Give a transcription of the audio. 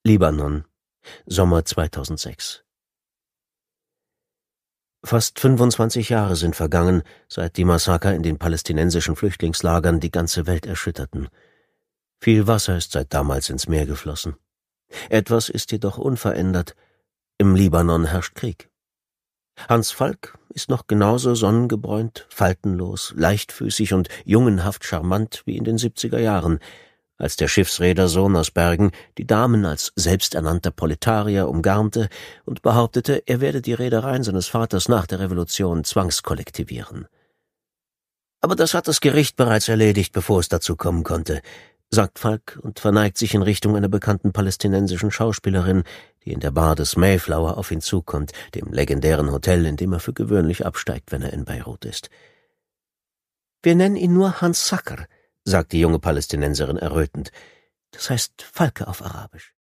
Libanon, Sommer 2006. Fast 25 Jahre sind vergangen, seit die Massaker in den palästinensischen Flüchtlingslagern die ganze Welt erschütterten. Viel Wasser ist seit damals ins Meer geflossen. Etwas ist jedoch unverändert: Im Libanon herrscht Krieg. Hans Falk ist noch genauso sonnengebräunt, faltenlos, leichtfüßig und jungenhaft charmant wie in den 70er Jahren, als der Schiffsreedersohn aus Bergen die Damen als selbsternannter Proletarier umgarnte und behauptete, er werde die Reedereien seines Vaters nach der Revolution zwangskollektivieren. Aber das hat das Gericht bereits erledigt, bevor es dazu kommen konnte, sagt Falk und verneigt sich in Richtung einer bekannten palästinensischen Schauspielerin, die in der Bar des Mayflower auf ihn zukommt, dem legendären Hotel, in dem er für gewöhnlich absteigt, wenn er in Beirut ist. »Wir nennen ihn nur Hans Sacker«, sagt die junge Palästinenserin errötend. Das heißt Falke auf Arabisch.